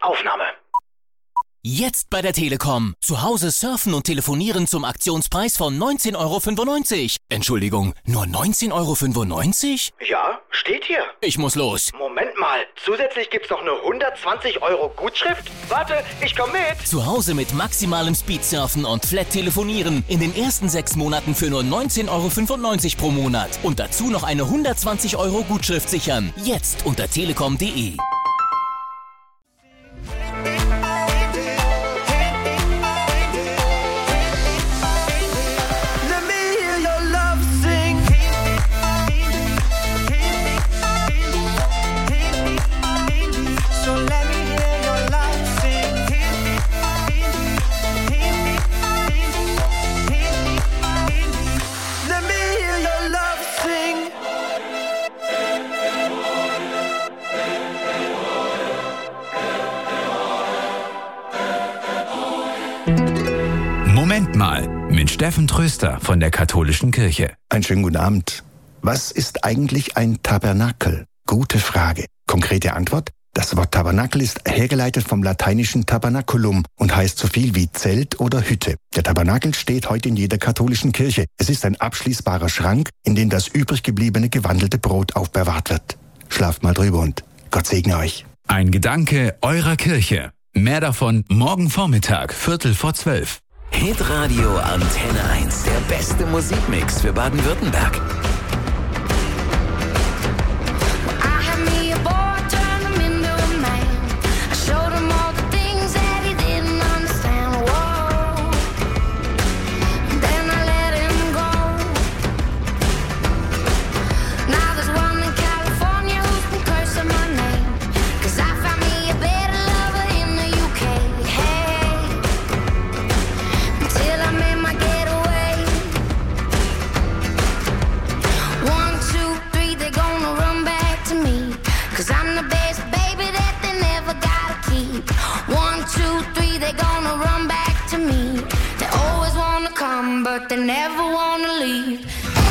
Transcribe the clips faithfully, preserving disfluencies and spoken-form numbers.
Aufnahme. Jetzt bei der Telekom. Zu Hause surfen und telefonieren zum Aktionspreis von neunzehn Euro fünfundneunzig. Entschuldigung, nur neunzehn Euro fünfundneunzig? Ja, steht hier. Ich muss los. Moment mal, zusätzlich gibt's noch eine hundertzwanzig Euro Gutschrift? Warte, ich komm mit. Zu Hause mit maximalem Speedsurfen und Flat telefonieren. In den ersten sechs Monaten für nur neunzehn Euro fünfundneunzig pro Monat. Und dazu noch eine hundertzwanzig Euro Gutschrift sichern. Jetzt unter telekom punkt de. Moment mal, mit Steffen Tröster von der Katholischen Kirche. Einen schönen guten Abend. Was ist eigentlich ein Tabernakel? Gute Frage. Konkrete Antwort? Das Wort Tabernakel ist hergeleitet vom lateinischen Tabernaculum und heißt so viel wie Zelt oder Hütte. Der Tabernakel steht heute in jeder katholischen Kirche. Es ist ein abschließbarer Schrank, in dem das übrig gebliebene gewandelte Brot aufbewahrt wird. Schlaft mal drüber und Gott segne euch. Ein Gedanke eurer Kirche. Mehr davon morgen Vormittag, Viertel vor zwölf. Hitradio Antenne eins, der beste Musikmix für Baden-Württemberg. But they never wanna leave.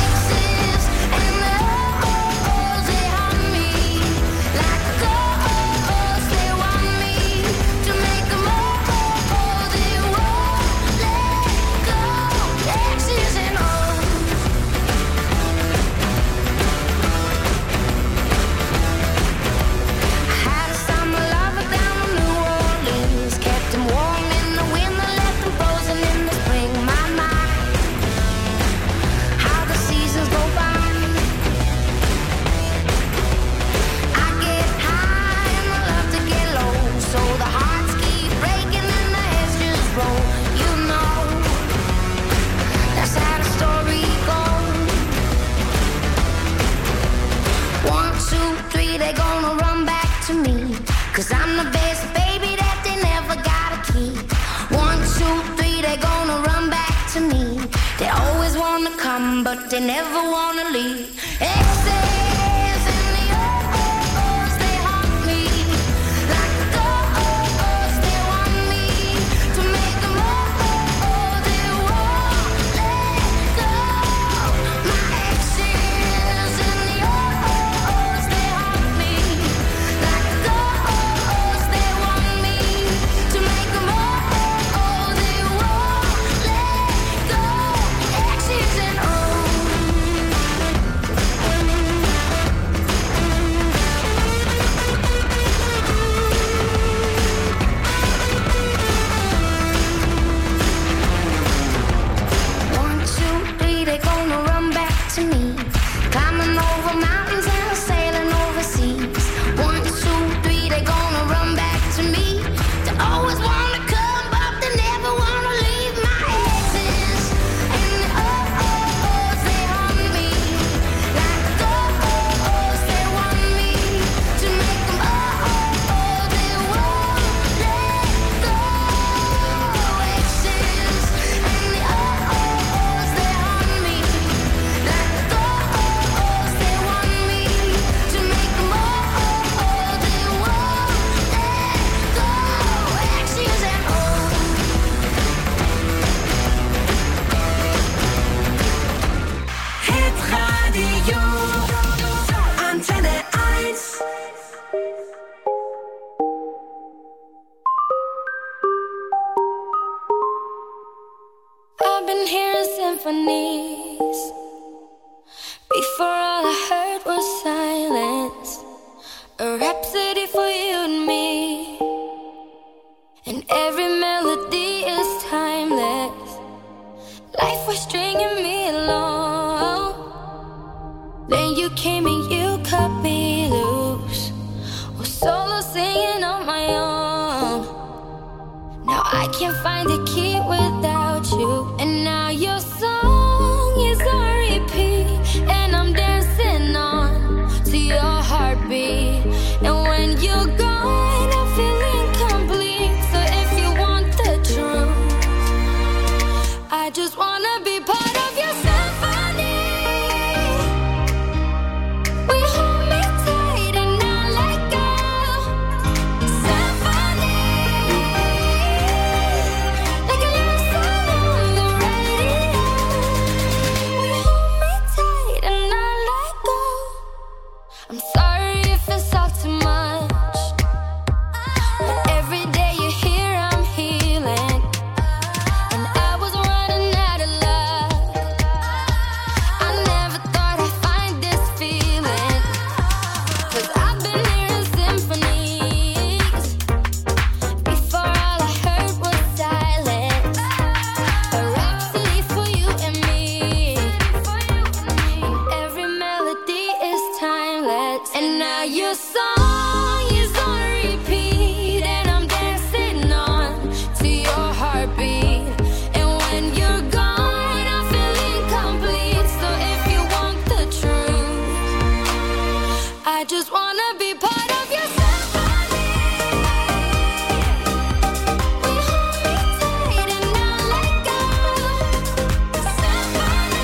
Cause I'm the best baby that they never gotta keep. One, two, three, they gonna run back to me. They always wanna come, but they never wanna leave. Exes in the O's, they haunt me. Like a ghost, they want me to make them all, they won't let go. My exes in the O's, they haunt me. Like a ghost, they want me to make them all, they won't let go. Exes and O's. symphonies. Before all I heard was silence, a rhapsody for you and me. And every melody is timeless. Life was stringing me along. Then you came and you cut me loose, was solo singing on my own. Now I can't find the key without you. And now your song is on repeat, and I'm dancing on to your heartbeat. And when you're gone, I feel incomplete. So if you want the truth, I just wanna be part of your symphony. We hold me tight and not let go. Symphony, like a love song on the radio. We hold me tight and not let go. I'm sorry if it's all too much, but every day you're here I'm healing. And I was running out of luck. I never thought I'd find this feeling, 'cause I've been hearing symphonies. Before all I heard was silence, a rhapsody for you and me. And every melody is timeless. And now your song is on repeat, and I'm dancing on to your heartbeat. And when you're gone, I feel incomplete. So if you want the truth, I just wanna be part of your symphony. We hold me tight and not let go. Symphony,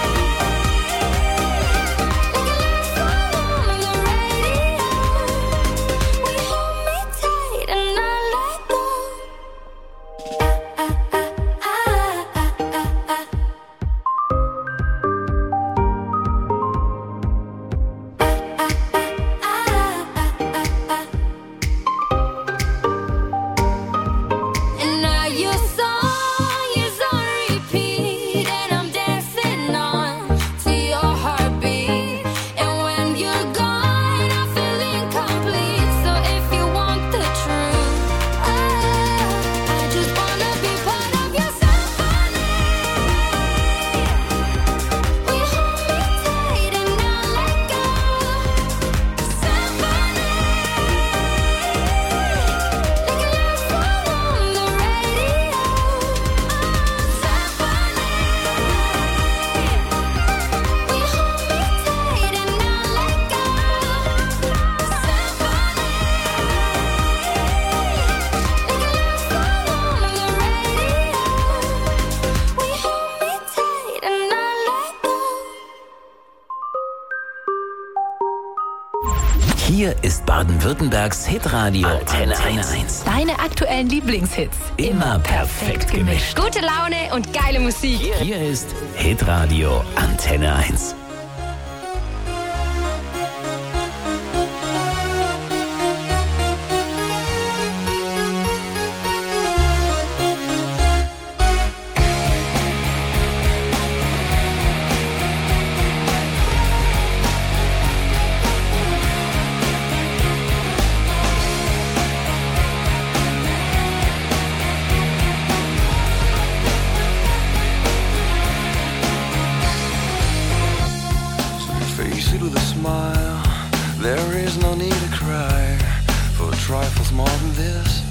like a love song on the radio. We hold me tight and not let go. Ah, ah, ah, ah, ah, ah. And now your song is on repeat, and I'm dancing on to your heartbeat. And when you're gone, I feel incomplete. So if you want the truth, I, I just wanna be part of your symphony. We hold me tight and not let go. Symphony, like a love song on the radio. Symphony, we hold me tight and not let go. Symphony, like a love song on the radio. We hold me tight and not let go. Hier ist Baden-Württembergs Hitradio Antenne eins. Deine aktuellen Lieblingshits. Immer perfekt gemischt. Gute Laune und geile Musik. Hier ist Hitradio Antenne eins. Face it with a smile. There is no need to cry for trifles more than this.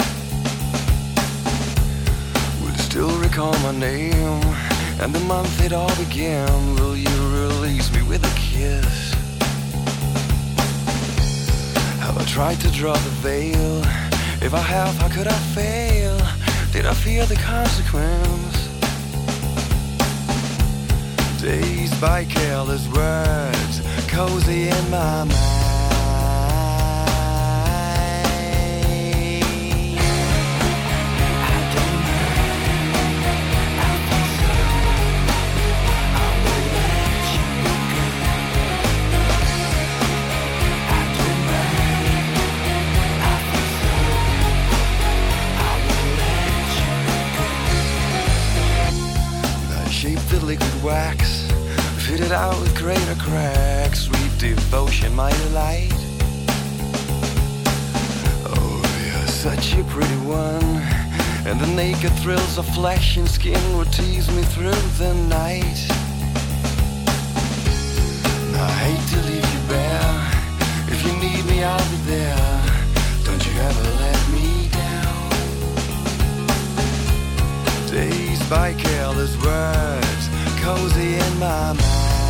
Will still recall my name and the month it all began. Will you release me with a kiss? Have I tried to draw the veil? If I have, how could I fail? Did I fear the consequence? Dazed by careless words, cozy in my mind. I don't mind, I feel so. I will let you go. I don't mind, I feel so. I will let you go. I shaped it wax, fitted out with greater cracks. Sweet devotion, my delight. Oh, you're such a pretty one, and the naked thrills of flesh and skin will tease me through the night. I hate to leave you bare. If you need me, I'll be there. Don't you ever let me down. Dazed by careless words, cozy in my mind.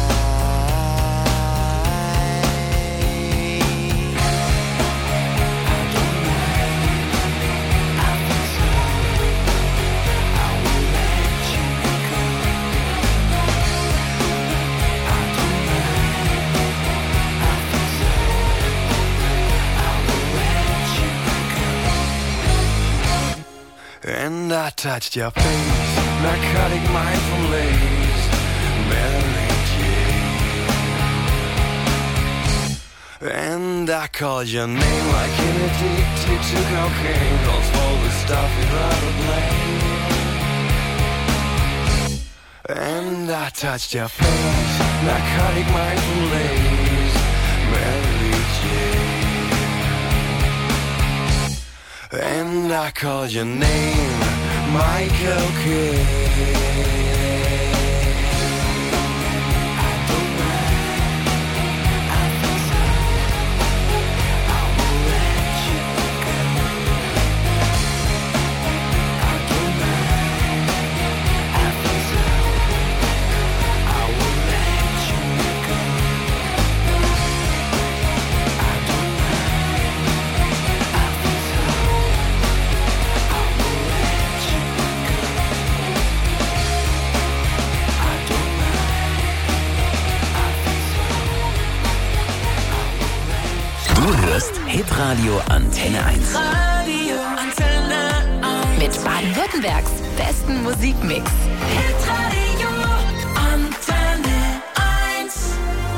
And I touched your face, narcotic mindful lace, Mary Jane. And I called your name like an addicted to cocaine, calls for the stuff without a blame. And I touched your face, narcotic mindful lace, Mary Jane. And I called your name, Michael Kidd. Hitradio Antenne eins. Radio Antenne eins. Mit Baden-Württembergs besten Musikmix. Hitradio Antenne eins.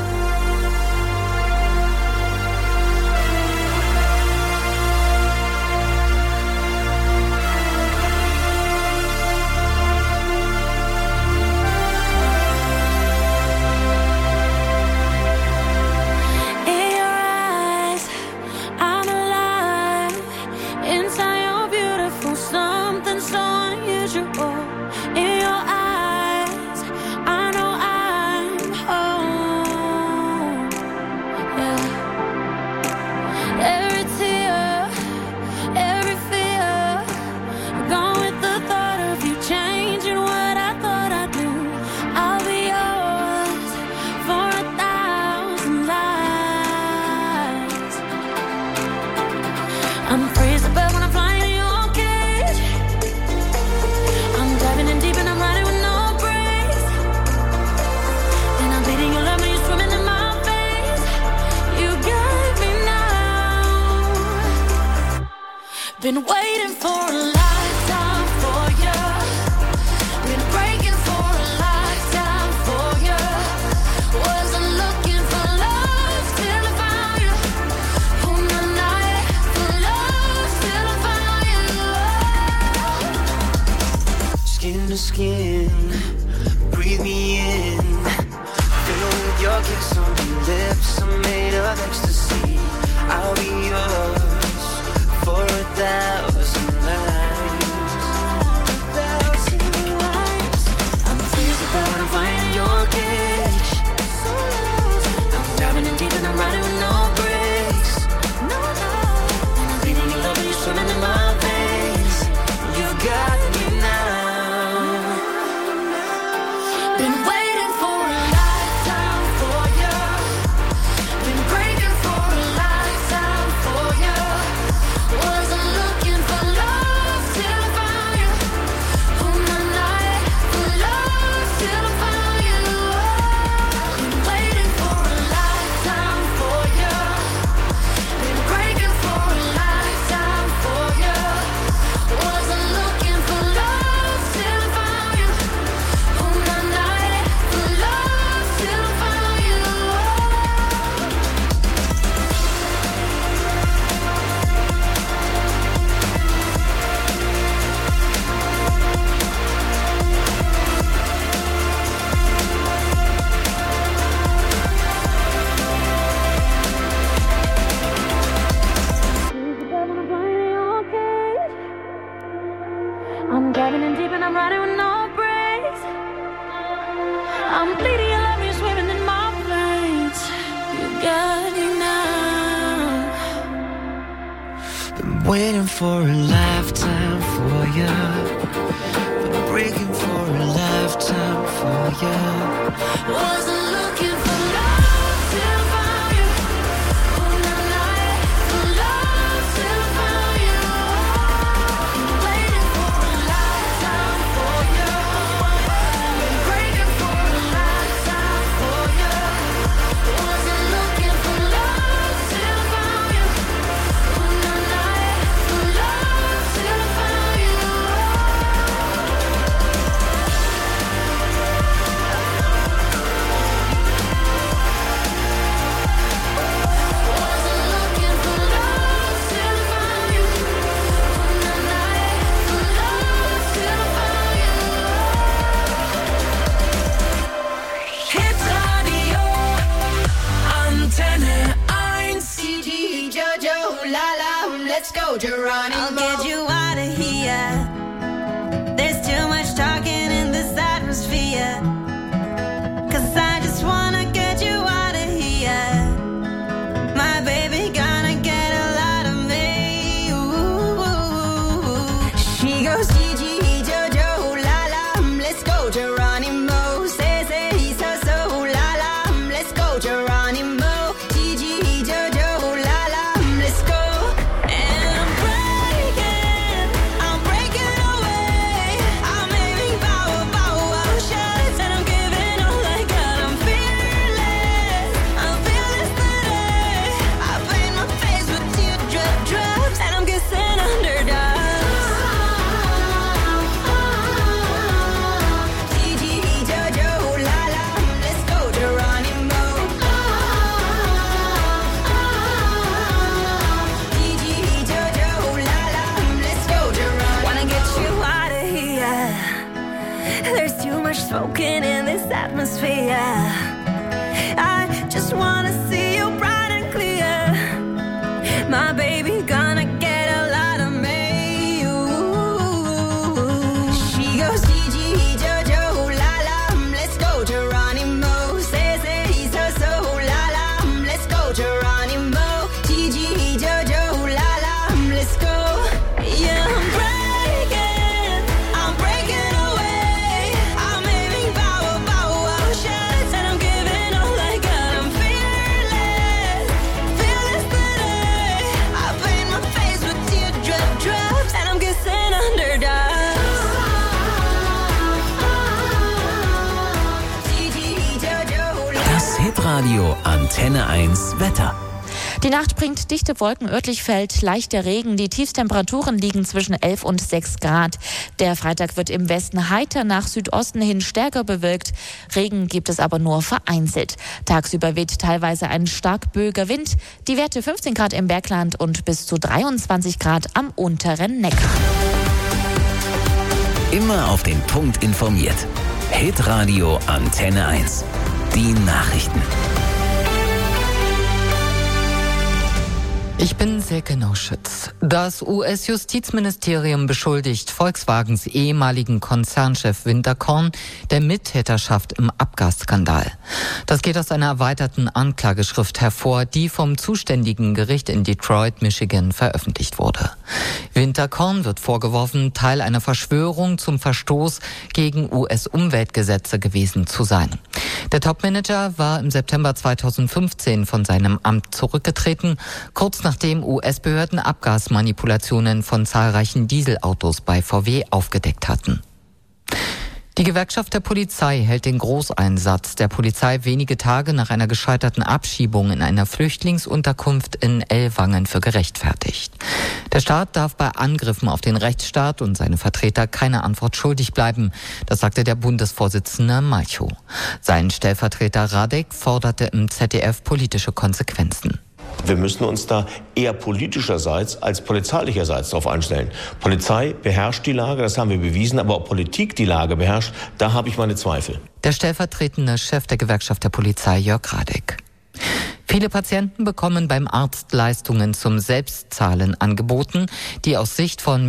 Been waiting for a lifetime for you. Been breaking for a lifetime for you. Wasn't looking for love till I found you. On the night for love till I found you. Skin to skin, breathe me in. Fill with your kiss on your lips. I'm made of ecstasy. I'll be yours for a thousand nights, a thousand nights. I'm diving in deep and I'm riding with no brakes. I'm bleeding, you love me, swimming in my veins. You got me now. Been waiting for a lifetime for you. Been breaking for a lifetime for you. Wasn't looking for love till found you. Oh, not like for love till found you. Waiting for a lifetime for you. Been breaking for a lifetime for you. Wasn't looking for love till found you. Oh, not like for love till found you. Let's go, Geronimo. I'll get you out of here. There's too much talking in this atmosphere. Cause I just wanna get you out of here. My baby gonna get a lot of me. Ooh. She goes Gigi, Jojo, la la. Let's go, Geronimo. Say, say, he's so, so, la la. Let's go, Geronimo. Gigi, Jojo, la la. Let's go. Smoking in this atmosphere. I just wanna see you bright and clear. My baby gonna get a lot of me. Ooh. She goes Gigi, Jojo, la la. Let's go, Geronimo. Say, say, he's so, so, la la. Let's go, Geronimo. Gigi, Jojo, la la. Let's go. Yeah, I'm breaking. I'm breaking away. I'm aiming power, power, shots. And I'm giving all I got. I'm fearless. Fearless today. I paint my face with teardrop drops. And I'm kissing underdogs. Gigi, Jojo, la la. Das Hitradio Antenne eins Wetter. Die Nacht bringt dichte Wolken, örtlich fällt leichter Regen. Die Tiefstemperaturen liegen zwischen elf und sechs Grad. Der Freitag wird im Westen heiter, nach Südosten hin stärker bewölkt. Regen gibt es aber nur vereinzelt. Tagsüber weht teilweise ein stark böiger Wind. Die Werte fünfzehn Grad im Bergland und bis zu dreiundzwanzig Grad am unteren Neckar. Immer auf den Punkt informiert. Hitradio Antenne eins. Die Nachrichten. Ich bin Silke Nauschütz. Das U S-Justizministerium beschuldigt Volkswagens ehemaligen Konzernchef Winter Korn der Mittäterschaft im Abgasskandal. Das geht aus einer erweiterten Anklageschrift hervor, die vom zuständigen Gericht in Detroit, Michigan, veröffentlicht wurde. Winter Korn wird vorgeworfen, Teil einer Verschwörung zum Verstoß gegen U S-Umweltgesetze gewesen zu sein. Der Topmanager war im September zweitausendfünfzehn von seinem Amt zurückgetreten, kurz nachdem U S-Behörden Abgasmanipulationen von zahlreichen Dieselautos bei V W aufgedeckt hatten. Die Gewerkschaft der Polizei hält den Großeinsatz der Polizei wenige Tage nach einer gescheiterten Abschiebung in einer Flüchtlingsunterkunft in Ellwangen für gerechtfertigt. Der Staat darf bei Angriffen auf den Rechtsstaat und seine Vertreter keine Antwort schuldig bleiben, das sagte der Bundesvorsitzende Malchow. Sein Stellvertreter Radek forderte im Z D F politische Konsequenzen. Wir müssen uns da eher politischerseits als polizeilicherseits darauf einstellen. Polizei beherrscht die Lage, das haben wir bewiesen, aber ob Politik die Lage beherrscht, da habe ich meine Zweifel. Der stellvertretende Chef der Gewerkschaft der Polizei, Jörg Radek. Viele Patienten bekommen beim Arzt Leistungen zum Selbstzahlen angeboten, die aus Sicht von